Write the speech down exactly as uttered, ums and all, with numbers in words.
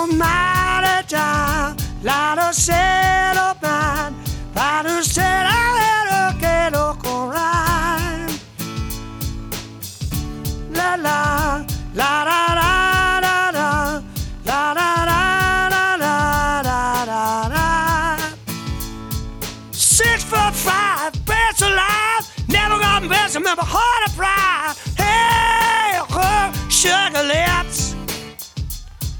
mighty time, light a set of mine, by the set of little get rhyme. La la, la da da da da, la da da da da da da da. Six foot five, best alive, never got best, remember heart of pride.